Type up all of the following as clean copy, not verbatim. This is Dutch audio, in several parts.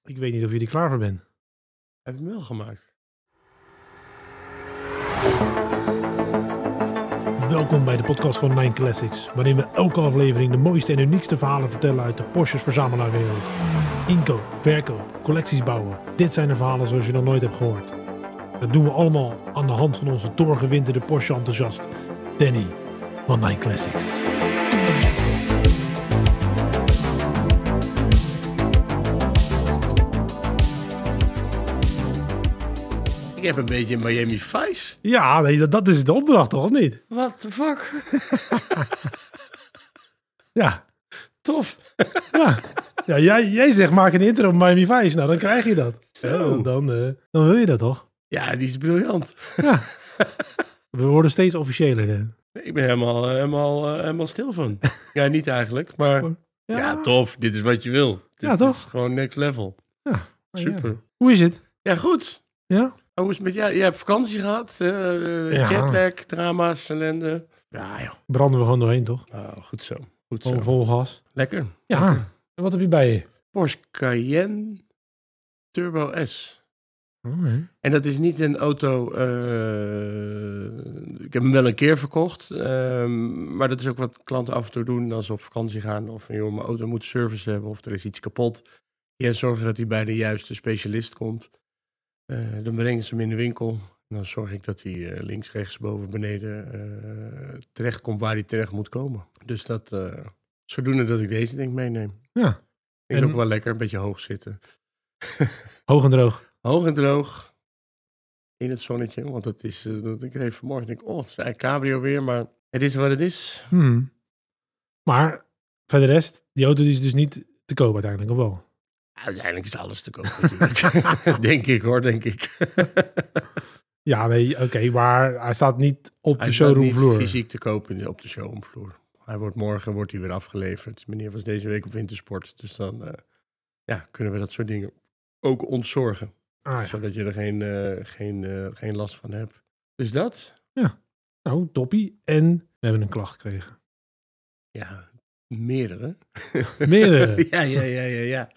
Ik weet niet of je er klaar voor bent. Heb je hem wel gemaakt? Welkom bij de podcast van Nine Classics, waarin we elke aflevering de mooiste en uniekste verhalen vertellen uit de Porsches verzamelaarwereld. Inkoop, verkoop, collecties bouwen. Dit zijn de verhalen zoals je nog nooit hebt gehoord. Dat doen we allemaal aan de hand van onze doorgewinterde Porsche-enthousiast, Danny van Nine Classics. Ik heb een beetje een Miami Vice. Ja, nee, dat is de opdracht toch, of niet? What the fuck? Ja, Tof. ja jij zegt maak een intro op Miami Vice. Nou, dan krijg je dat. Zo. Dan wil je dat toch? Ja, die is briljant. Ja. We worden steeds officiëler. Hè? Ik ben helemaal stil van. Ja, niet eigenlijk, maar ja, tof. Dit is wat je wil. Ja, Dit toch? is gewoon next level. Ja. Super. Ja. Hoe is het? Ja, goed. Ja? Hoe is het met jou? Je hebt vakantie gehad. Ja. Jetlag, drama's, ellende. Ja, joh. Branden we gewoon doorheen, toch? Oh, goed zo. Goed Gewoon zo. vol gas. Lekker. Ja. Lekker. En wat heb je bij je? Porsche Cayenne Turbo S. Oh, nee. En dat is niet een auto... ik heb hem wel een keer verkocht. Maar dat is ook wat klanten af en toe doen als ze op vakantie gaan. Of joh, mijn auto moet service hebben of er is iets kapot. Ja, zorgen dat hij bij de juiste specialist komt. Dan brengen ze hem in de winkel. En dan zorg ik dat hij links, rechts, boven, beneden terecht komt waar hij terecht moet komen. Dus dat zodoende dat ik deze denk meeneem. Ja. Is En- ook wel lekker, een beetje hoog zitten. Hoog en droog. Hoog en droog. In het zonnetje. Want dat is, ik reed vanmorgen denk ik, het is eigenlijk cabrio weer. Maar het is wat het is. Maar verder rest, die auto die is dus niet te koop uiteindelijk, of wel? Uiteindelijk is alles te koop natuurlijk. denk ik. Ja, nee, oké, maar hij staat niet op de Hij staat niet showroomvloer. fysiek te koop op de showroomvloer. Morgen wordt hij weer afgeleverd. Meneer was deze week op wintersport. Dus dan kunnen we dat soort dingen ook ontzorgen. Ah, ja. Zodat je er geen last van hebt. Dus dat? Nou, toppie. En we hebben een klacht gekregen. Ja, meerdere. Meerdere. Ja.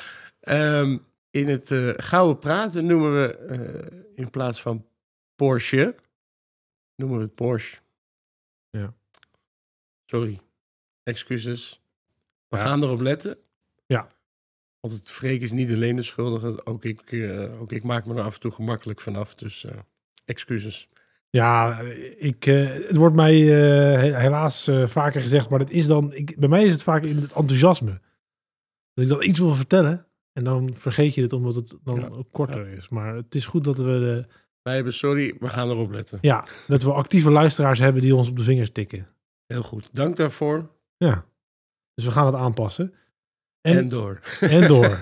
In het gouden praten noemen we in plaats van Porsche, noemen we het Porsche. Ja. Sorry. Excuses. We Ja. gaan erop letten. Ja. Want het Freek is niet alleen de schuldige. Ook ik maak me er af en toe gemakkelijk vanaf. Dus excuses. Ja, het wordt mij helaas vaker gezegd, maar dat is dan, bij mij is het vaak in het enthousiasme. Dat ik dan iets wil vertellen en dan vergeet je het omdat het dan ook korter is. Maar het is goed dat we Wij hebben sorry, we gaan erop letten. dat we actieve luisteraars hebben die ons op de vingers tikken. Heel goed. Dank daarvoor. Ja, dus we gaan het aanpassen. En door. En door.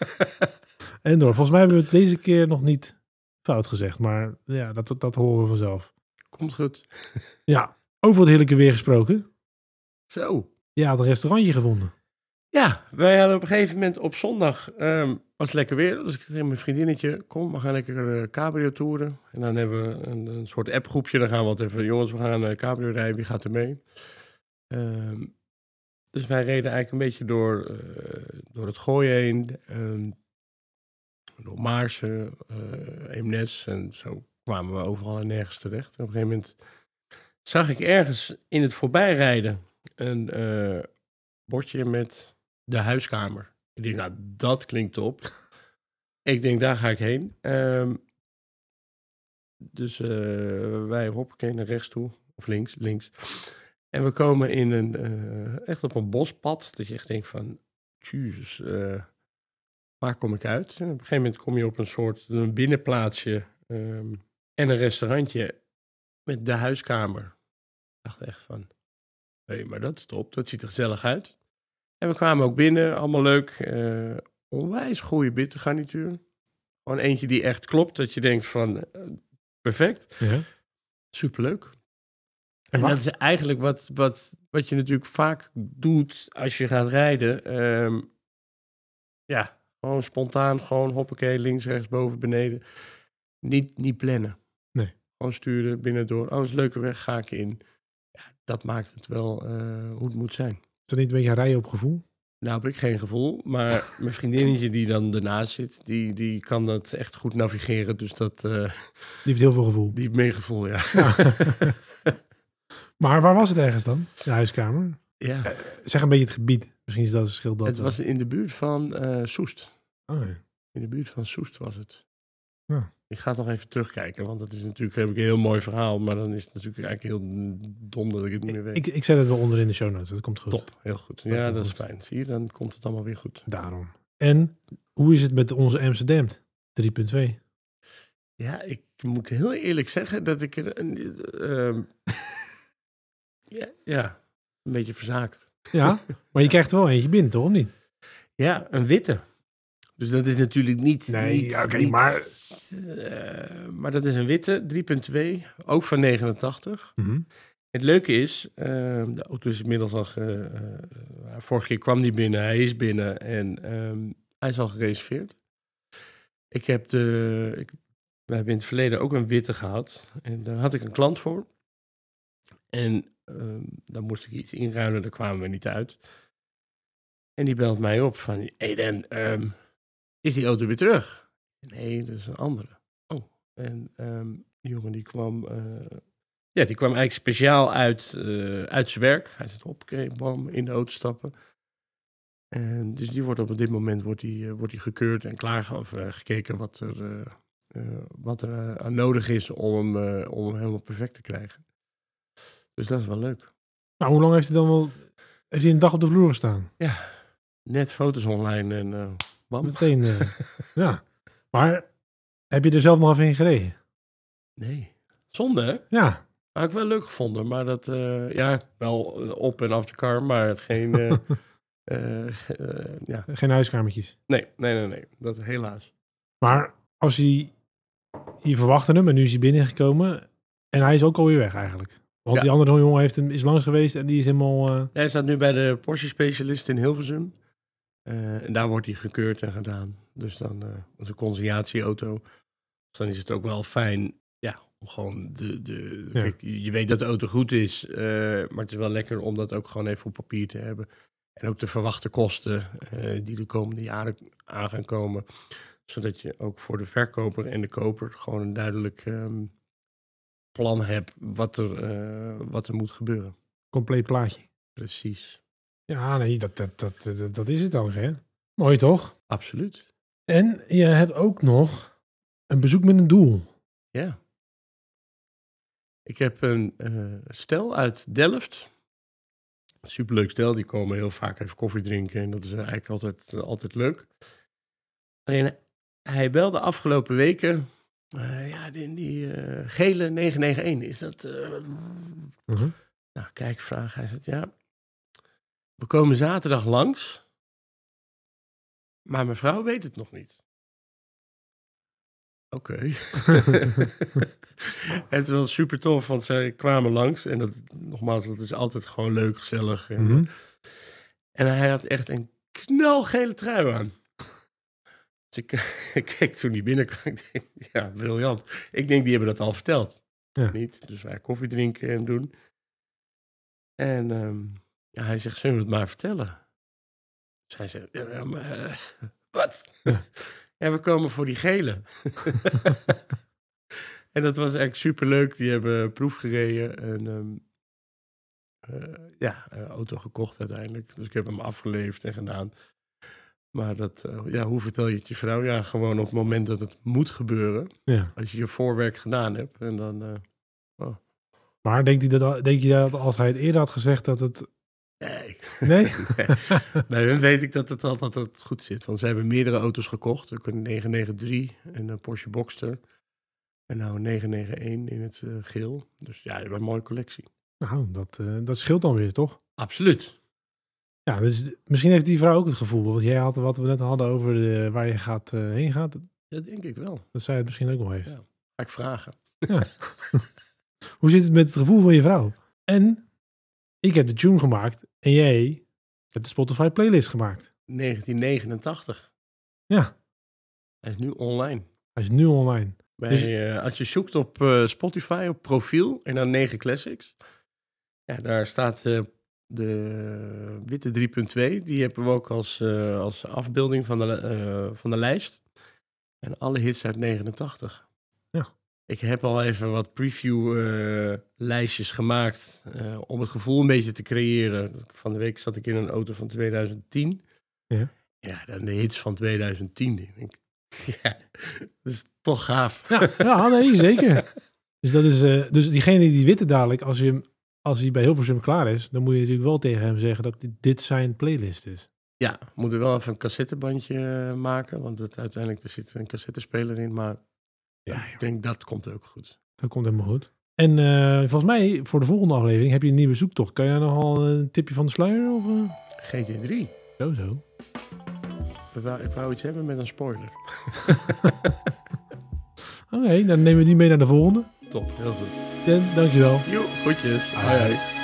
En door. Volgens mij hebben we het deze keer nog niet fout gezegd, maar ja, dat horen we vanzelf. Komt goed. Ja, over het heerlijke weer gesproken. Zo. Je had een restaurantje gevonden. Ja, wij hadden op een gegeven moment op zondag, was het lekker weer. Dus ik zei tegen mijn vriendinnetje, kom, we gaan lekker cabrio toeren. En dan hebben we een soort appgroepje. Dan gaan we altijd even, jongens, we gaan cabrio rijden, wie gaat er mee? Dus wij reden eigenlijk een beetje door het Gooi heen. Door Maarsen, Eemnes. En zo kwamen we overal en nergens terecht. En op een gegeven moment zag ik ergens in het voorbijrijden een bordje met de huiskamer. Ik denk, nou, dat klinkt top. Ik denk, daar ga ik heen. Dus wij hoppakee naar rechts toe. Of links. En we komen in echt op een bospad. Dat je echt denkt van, jezus, waar kom ik uit? En op een gegeven moment kom je op een binnenplaatsje en een restaurantje met de huiskamer. Ik dacht echt van, hé, maar dat is top. Dat ziet er gezellig uit. En we kwamen ook binnen, allemaal leuk. Onwijs goede bittergarnituur. Gewoon eentje die echt klopt. Dat je denkt van, perfect. Ja. Superleuk. En En dat is eigenlijk wat je natuurlijk vaak doet als je gaat rijden. Gewoon spontaan, gewoon hoppakee, links, rechts, boven, beneden. Niet plannen. Nee. Gewoon sturen, binnendoor. Oh, is een leuke weg, ga ik in. Ja, dat maakt het wel hoe het moet zijn. Is dat niet een beetje rijden op gevoel? Nou heb ik geen gevoel, maar mijn vriendinnetje die dan ernaast zit, die kan dat echt goed navigeren. Dus dat, Die heeft heel veel gevoel. die heeft meer gevoel, ja. Maar waar was het ergens dan? De huiskamer? Ja, Zeg een beetje het gebied. Misschien is dat een verschil. Dat het was in de buurt van Soest. Oh, ja. In de buurt van Soest was het. Ja. Ik ga het nog even terugkijken, want dat is natuurlijk heb ik een heel mooi verhaal, maar dan is het natuurlijk eigenlijk heel dom dat ik het niet meer weet. Ik zet het wel onder in de show notes. Dat komt goed. Top, heel goed. Dat Ja, is dat is goed. fijn. Zie je, dan komt het allemaal weer goed. Daarom. En hoe is het met onze Amsterdam 3.2? Ja, ik moet heel eerlijk zeggen dat ik er ja, een beetje verzaakt. Ja, maar je krijgt er wel eentje binnen, toch? Of niet? Ja, een witte. Dus dat is natuurlijk niet... Nee, niet, oké, niet, maar- maar dat is een witte, 3.2, ook van 89. Het leuke is, de auto is inmiddels al... vorige keer kwam die binnen, hij is binnen en hij is al gereserveerd. We hebben in het verleden ook een witte gehad. En daar had ik een klant voor. En dan moest ik iets inruilen, daar kwamen we niet uit. En die belt mij op van... Hey Dan, is die auto weer terug? Nee, dat is een andere. Oh, en die jongen die kwam... die kwam eigenlijk speciaal uit zijn werk. Hij zit op, bam, in de auto stappen. En dus die wordt op dit moment wordt die gekeurd en klaar of gekeken wat er aan nodig is om hem helemaal perfect te krijgen. Dus dat is wel leuk. Nou, hoe lang heeft hij dan wel... Heeft hij een dag op de vloer gestaan? Ja, net foto's online en bam. Meteen, ja. Maar heb je er zelf nog even in gereden? Nee, zonde hè? Ja. Had ik wel leuk gevonden, maar dat, wel op en af de kar, maar geen, ja. Geen huiskamertjes. Nee, dat helaas. Maar als hij... Je verwachtte hem en nu is hij binnengekomen. En hij is ook alweer weg eigenlijk. Want Ja. die andere jongen is langs geweest en die is helemaal... Hij staat nu bij de Porsche-specialist in Hilversum. En daar wordt hij gekeurd en gedaan. Dus dan dat is een conciliatieauto. Dus dan is het ook wel fijn, ja, om gewoon Ja. kijk, je weet dat de auto goed is, maar het is wel lekker om dat ook gewoon even op papier te hebben. En ook de verwachte kosten die de komende jaren aan gaan komen. Zodat je ook voor de verkoper en de koper gewoon een duidelijk plan hebt wat er moet gebeuren. compleet plaatje. Precies. Ja, nee, dat is het ook, hè? Mooi toch? Absoluut. En je hebt ook nog een bezoek met een doel. Ja. Ik heb een stel uit Delft. Superleuk stel, die komen heel vaak even koffie drinken en dat is eigenlijk altijd leuk. Alleen hij belde afgelopen weken, die gele 991, is dat... Nou, kijk, vraag. Hij zegt, ja, we komen zaterdag langs, maar mijn vrouw weet het nog niet. Oké. Het was super tof, want zij kwamen langs. En dat is altijd gewoon leuk, gezellig. En hij had echt een knalgele trui aan. Dus ik keek toen hij binnenkwam. Ik denk, ja, briljant. Ik denk, die hebben dat al verteld. Ja. Niet? Dus wij koffie drinken en doen. En hij zegt, zullen we het maar vertellen? Dus hij zegt, ja, maar, wat? Ja. En we komen voor die gele. En dat was eigenlijk superleuk. Die hebben proef gereden en auto gekocht uiteindelijk. Dus ik heb hem afgeleverd en gedaan. Maar hoe vertel je het je vrouw? Ja, gewoon op het moment dat het moet gebeuren. Ja. Als je je voorwerk gedaan hebt en dan... Maar denk je dat als hij het eerder had gezegd dat het... Nee. Nee? Bij hun weet ik dat het altijd goed zit. Want ze hebben meerdere auto's gekocht. Ook een 993 en een Porsche Boxster. En nou een 991 in het geel. Dus ja, die hebben een mooie collectie. Nou, dat scheelt dan weer, toch? Absoluut. Ja, dus misschien heeft die vrouw ook het gevoel. Want jij had wat we net hadden over waar je heen gaat. Dat denk ik wel. Dat zij het misschien ook wel heeft. Ja. Ga ik vragen. Ja. Hoe zit het met het gevoel van je vrouw? En ik heb de tune gemaakt en jij hebt de Spotify playlist gemaakt. 1989. Ja, Hij is nu online. hij is nu online. Als je zoekt op Spotify, op profiel en dan 9 Classics. Ja, daar staat de witte 3.2. Die hebben we ook als afbeelding van de lijst. En alle hits uit 89. Ja. Ik heb al even wat preview lijstjes gemaakt om het gevoel een beetje te creëren. Van de week zat ik in een auto van 2010. Ja. Ja, dan de hits van 2010. Ik denk, ja, dat is toch gaaf. Ja, nee, zeker. Dus dat is, dus diegene die witte dadelijk, als hij bij Hilversum klaar is, dan moet je natuurlijk wel tegen hem zeggen dat dit zijn playlist is. Ja, we moeten wel even een cassettebandje maken, want uiteindelijk er zit een cassettespeler in, maar ik denk dat komt ook goed. Dat komt helemaal goed. En volgens mij, voor de volgende aflevering heb je een nieuwe zoektocht. Kan jij nogal een tipje van de sluier? Of, GT3. Zo. Ik wou iets hebben met een spoiler. Oké, dan nemen we die mee naar de volgende. Top, heel goed. En dankjewel. Jo, goedjes. Hoi.